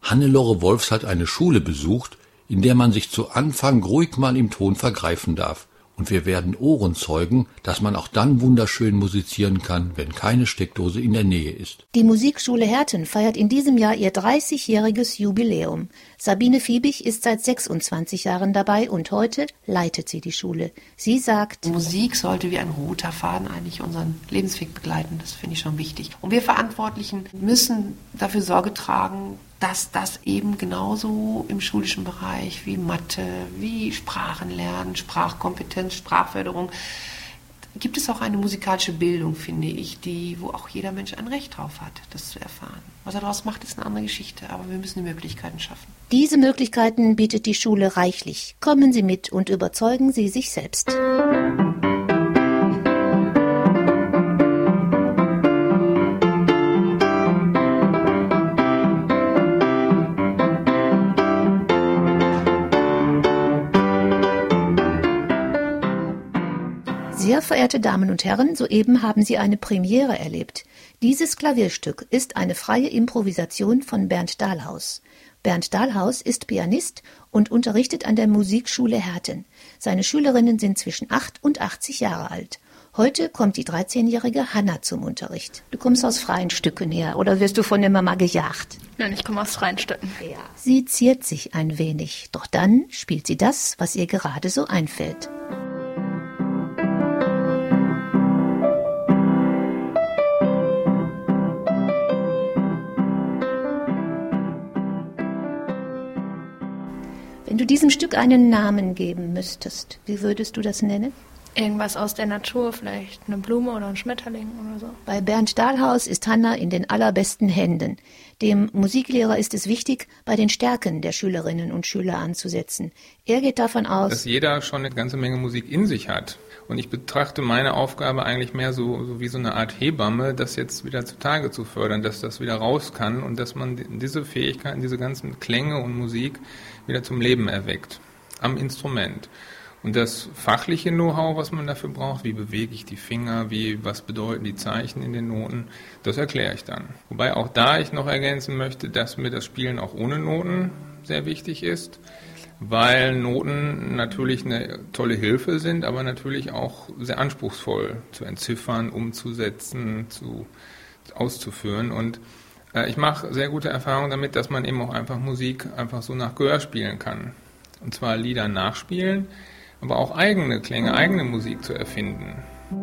Hannelore Wolfs hat eine Schule besucht, in der man sich zu Anfang ruhig mal im Ton vergreifen darf. Und wir werden Ohrenzeugen, dass man auch dann wunderschön musizieren kann, wenn keine Steckdose in der Nähe ist. Die Musikschule Herten feiert in diesem Jahr ihr 30-jähriges Jubiläum. Sabine Fiebig ist seit 26 Jahren dabei und heute leitet sie die Schule. Sie sagt, Musik sollte wie ein roter Faden eigentlich unseren Lebensweg begleiten. Das finde ich schon wichtig. Und wir Verantwortlichen müssen dafür Sorge tragen, dass das eben genauso im schulischen Bereich wie Mathe, wie Sprachenlernen, Sprachkompetenz, Sprachförderung, gibt es auch eine musikalische Bildung, finde ich, wo auch jeder Mensch ein Recht drauf hat, das zu erfahren. Was er daraus macht, ist eine andere Geschichte, aber wir müssen die Möglichkeiten schaffen. Diese Möglichkeiten bietet die Schule reichlich. Kommen Sie mit und überzeugen Sie sich selbst. Sehr verehrte Damen und Herren, soeben haben Sie eine Premiere erlebt. Dieses Klavierstück ist eine freie Improvisation von Bernd Dahlhaus. Bernd Dahlhaus ist Pianist und unterrichtet an der Musikschule Herten. Seine Schülerinnen sind zwischen 8 und 80 Jahre alt. Heute kommt die 13-jährige Hanna zum Unterricht. Du kommst aus freien Stücken her oder wirst du von der Mama gejagt? Nein, ich komme aus freien Stücken. Ja. Sie ziert sich ein wenig, doch dann spielt sie das, was ihr gerade so einfällt. Wenn du diesem Stück einen Namen geben müsstest, wie würdest du das nennen? Irgendwas aus der Natur, vielleicht eine Blume oder ein Schmetterling oder so. Bei Bernd Dahlhaus ist Hanna in den allerbesten Händen. Dem Musiklehrer ist es wichtig, bei den Stärken der Schülerinnen und Schüler anzusetzen. Er geht davon aus, dass jeder schon eine ganze Menge Musik in sich hat. Und ich betrachte meine Aufgabe eigentlich mehr so wie so eine Art Hebamme, das jetzt wieder zutage zu fördern, dass das wieder raus kann und dass man diese Fähigkeiten, diese ganzen Klänge und Musik wieder zum Leben erweckt. Am Instrument. Und das fachliche Know-how, was man dafür braucht, wie bewege ich die Finger, was bedeuten die Zeichen in den Noten, das erkläre ich dann. Wobei auch da ich noch ergänzen möchte, dass mir das Spielen auch ohne Noten sehr wichtig ist, weil Noten natürlich eine tolle Hilfe sind, aber natürlich auch sehr anspruchsvoll zu entziffern, umzusetzen, auszuführen. Und ich mache sehr gute Erfahrungen damit, dass man eben auch einfach Musik einfach so nach Gehör spielen kann. Und zwar Lieder nachspielen, aber auch eigene Klänge, eigene Musik zu erfinden.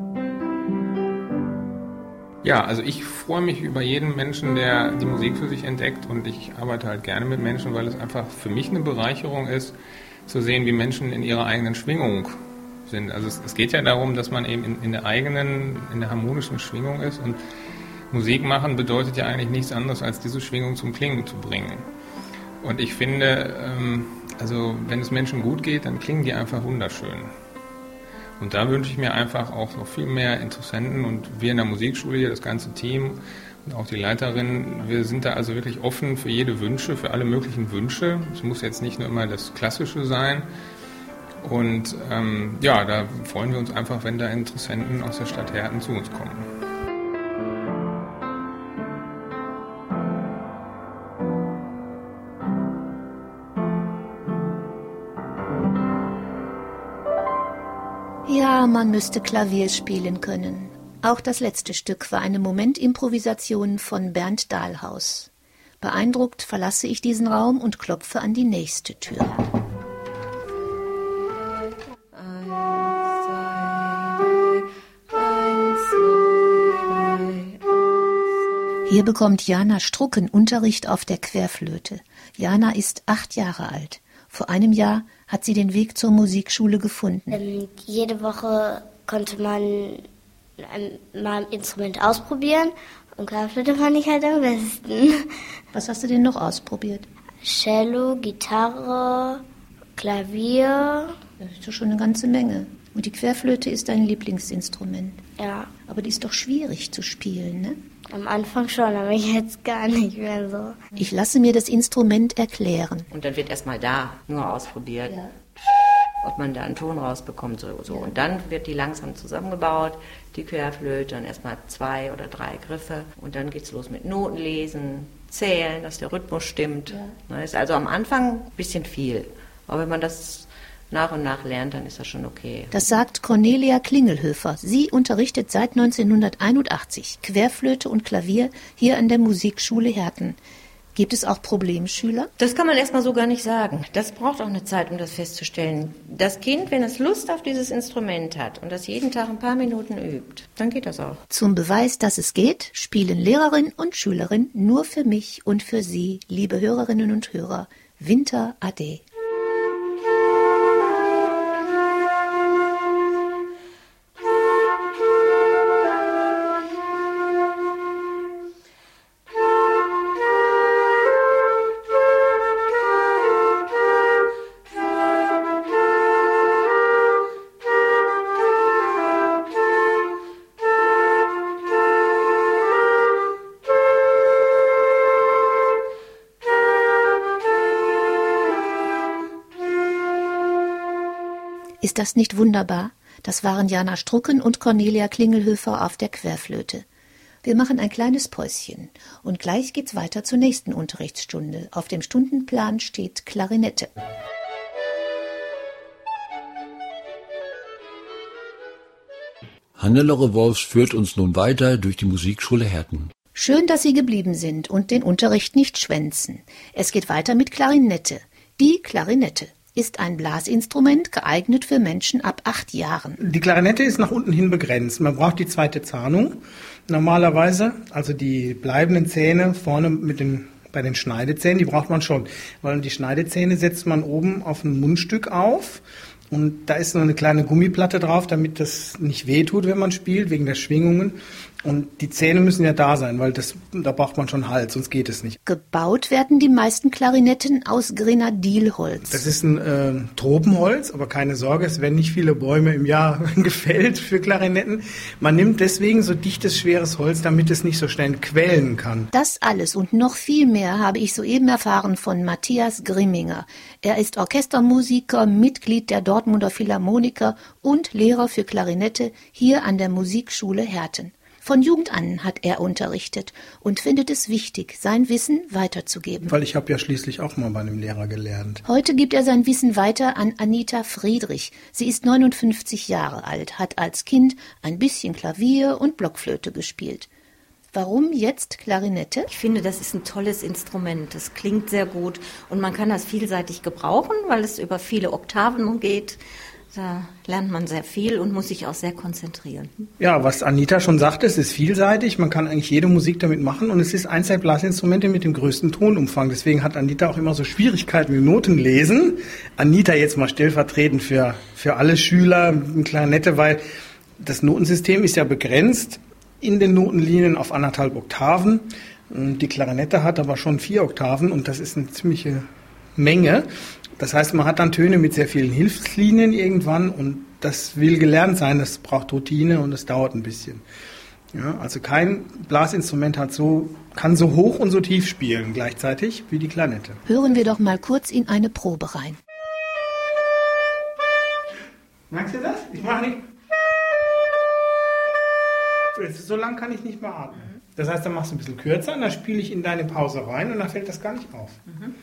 Ja, also ich freue mich über jeden Menschen, der die Musik für sich entdeckt, und ich arbeite halt gerne mit Menschen, weil es einfach für mich eine Bereicherung ist, zu sehen, wie Menschen in ihrer eigenen Schwingung sind. Also es geht ja darum, dass man eben in der harmonischen Schwingung ist, und Musik machen bedeutet ja eigentlich nichts anderes, als diese Schwingung zum Klingen zu bringen. Und ich finde, also wenn es Menschen gut geht, dann klingen die einfach wunderschön. Und da wünsche ich mir einfach auch noch viel mehr Interessenten, und wir in der Musikschule hier, das ganze Team und auch die Leiterin, wir sind da also wirklich offen für jede Wünsche, für alle möglichen Wünsche. Es muss jetzt nicht nur immer das Klassische sein. Und ja, da freuen wir uns einfach, wenn da Interessenten aus der Stadt Herten zu uns kommen. Ja, man müsste Klavier spielen können. Auch das letzte Stück war eine Momentimprovisation von Bernd Dahlhaus. Beeindruckt verlasse ich diesen Raum und klopfe an die nächste Tür. Hier bekommt Jana Strucken Unterricht auf der Querflöte. Jana ist 8 Jahre alt. Vor einem Jahr hat sie den Weg zur Musikschule gefunden. Jede Woche konnte man mal ein Instrument ausprobieren, und Querflöte fand ich halt am besten. Was hast du denn noch ausprobiert? Cello, Gitarre, Klavier. Das ist doch schon eine ganze Menge. Und die Querflöte ist dein Lieblingsinstrument. Ja. Aber die ist doch schwierig zu spielen, ne? Am Anfang schon, aber jetzt gar nicht mehr so. Ich lasse mir das Instrument erklären. Und dann wird erstmal da nur ausprobiert, ja, ob man da einen Ton rausbekommt. So. Ja. Und dann wird die langsam zusammengebaut, die Querflöte, und erstmal 2 oder 3 Griffe. Und dann geht's los mit Notenlesen, zählen, dass der Rhythmus stimmt. Das ist also am Anfang ein bisschen viel. Aber wenn man das nach und nach lernt, dann ist das schon okay. Das sagt Cornelia Klingelhöfer. Sie unterrichtet seit 1981 Querflöte und Klavier hier an der Musikschule Herten. Gibt es auch Problemschüler? Das kann man erstmal so gar nicht sagen. Das braucht auch eine Zeit, um das festzustellen. Das Kind, wenn es Lust auf dieses Instrument hat und das jeden Tag ein paar Minuten übt, dann geht das auch. Zum Beweis, dass es geht, spielen Lehrerin und Schülerin nur für mich und für Sie, liebe Hörerinnen und Hörer, Winter Ade. Ist das nicht wunderbar? Das waren Jana Strucken und Cornelia Klingelhöfer auf der Querflöte. Wir machen ein kleines Päuschen und gleich geht's weiter zur nächsten Unterrichtsstunde. Auf dem Stundenplan steht Klarinette. Hannelore Wolfs führt uns nun weiter durch die Musikschule Herten. Schön, dass Sie geblieben sind und den Unterricht nicht schwänzen. Es geht weiter mit Klarinette. Die Klarinette ist ein Blasinstrument, geeignet für Menschen ab 8 Jahren. Die Klarinette ist nach unten hin begrenzt. Man braucht die zweite Zahnung normalerweise, also die bleibenden Zähne vorne bei den Schneidezähnen, die braucht man schon, weil die Schneidezähne setzt man oben auf ein Mundstück auf. Und da ist so eine kleine Gummiplatte drauf, damit das nicht wehtut, wenn man spielt, wegen der Schwingungen. Und die Zähne müssen ja da sein, weil da braucht man schon Hals, sonst geht es nicht. Gebaut werden die meisten Klarinetten aus Grenadilholz. Das ist ein Tropenholz, aber keine Sorge, es werden nicht viele Bäume im Jahr gefällt für Klarinetten. Man nimmt deswegen so dichtes, schweres Holz, damit es nicht so schnell quellen kann. Das alles und noch viel mehr habe ich soeben erfahren von Matthias Grimminger. Er ist Orchestermusiker, Mitglied der Dortmunder Philharmoniker und Lehrer für Klarinette hier an der Musikschule Herten. Von Jugend an hat er unterrichtet und findet es wichtig, sein Wissen weiterzugeben. Weil ich habe ja schließlich auch mal bei einem Lehrer gelernt. Heute gibt er sein Wissen weiter an Anita Friedrich. Sie ist 59 Jahre alt, hat als Kind ein bisschen Klavier und Blockflöte gespielt. Warum jetzt Klarinette? Ich finde, das ist ein tolles Instrument. Das klingt sehr gut und man kann das vielseitig gebrauchen, weil es über viele Oktaven geht. Da lernt man sehr viel und muss sich auch sehr konzentrieren. Ja, was Anita schon sagte, es ist vielseitig. Man kann eigentlich jede Musik damit machen und es ist eins der Blasinstrumente mit dem größten Tonumfang. Deswegen hat Anita auch immer so Schwierigkeiten mit Notenlesen. Anita jetzt mal stellvertretend für alle Schüler mit Klarinette, weil das Notensystem ist ja begrenzt in den Notenlinien auf 1,5 Oktaven. Die Klarinette hat aber schon 4 Oktaven und das ist eine ziemliche Menge. Das heißt, man hat dann Töne mit sehr vielen Hilfslinien irgendwann und das will gelernt sein, das braucht Routine und es dauert ein bisschen. Ja, also kein Blasinstrument kann so hoch und so tief spielen gleichzeitig wie die Klarinette. Hören wir doch mal kurz in eine Probe rein. Merkst du das? Ich mache nicht. So lang kann ich nicht mehr atmen. Das heißt, dann machst du ein bisschen kürzer und dann spiele ich in deine Pause rein und dann fällt das gar nicht auf.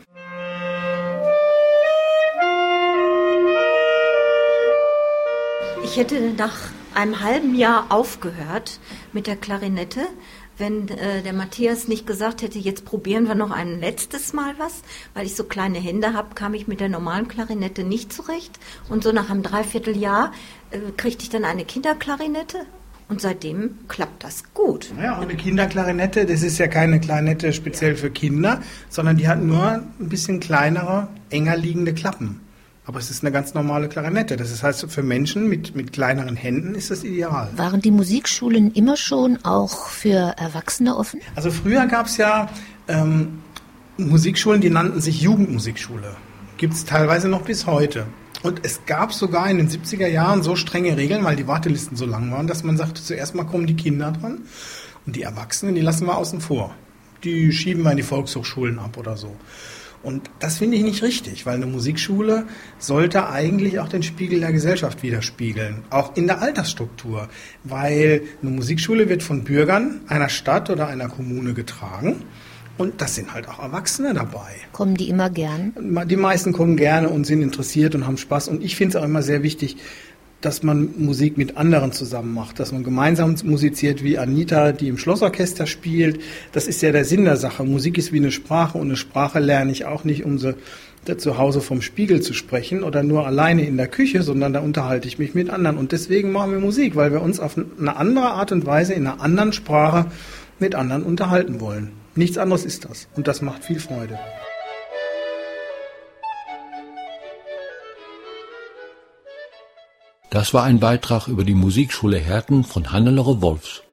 Ich hätte nach einem halben Jahr aufgehört mit der Klarinette, wenn der Matthias nicht gesagt hätte, jetzt probieren wir noch ein letztes Mal was. Weil ich so kleine Hände habe, kam ich mit der normalen Klarinette nicht zurecht. Und so nach einem Dreivierteljahr kriegte ich dann eine Kinderklarinette. Und seitdem klappt das gut. Ja, und eine Kinderklarinette, das ist ja keine Klarinette speziell für Kinder, sondern die hat nur ein bisschen kleinere, enger liegende Klappen. Aber es ist eine ganz normale Klarinette. Das heißt, für Menschen mit kleineren Händen ist das ideal. Waren die Musikschulen immer schon auch für Erwachsene offen? Also früher gab es ja Musikschulen, die nannten sich Jugendmusikschule. Gibt es teilweise noch bis heute. Und es gab sogar in den 70er Jahren so strenge Regeln, weil die Wartelisten so lang waren, dass man sagte, zuerst mal kommen die Kinder dran und die Erwachsenen, die lassen wir außen vor. Die schieben wir in die Volkshochschulen ab oder so. Und das finde ich nicht richtig, weil eine Musikschule sollte eigentlich auch den Spiegel der Gesellschaft widerspiegeln, auch in der Altersstruktur, weil eine Musikschule wird von Bürgern einer Stadt oder einer Kommune getragen Und das sind halt auch Erwachsene dabei. Kommen die immer gern? Die meisten kommen gerne und sind interessiert und haben Spaß. Und ich finde es auch immer sehr wichtig, dass man Musik mit anderen zusammen macht, dass man gemeinsam musiziert, wie Anita, die im Schlossorchester spielt. Das ist ja der Sinn der Sache. Musik ist wie eine Sprache und eine Sprache lerne ich auch nicht, um sie zu Hause vom Spiegel zu sprechen oder nur alleine in der Küche, sondern da unterhalte ich mich mit anderen. Und deswegen machen wir Musik, weil wir uns auf eine andere Art und Weise in einer anderen Sprache mit anderen unterhalten wollen. Nichts anderes ist das. Und das macht viel Freude. Das war ein Beitrag über die Musikschule Herten von Hannelore Wolfs.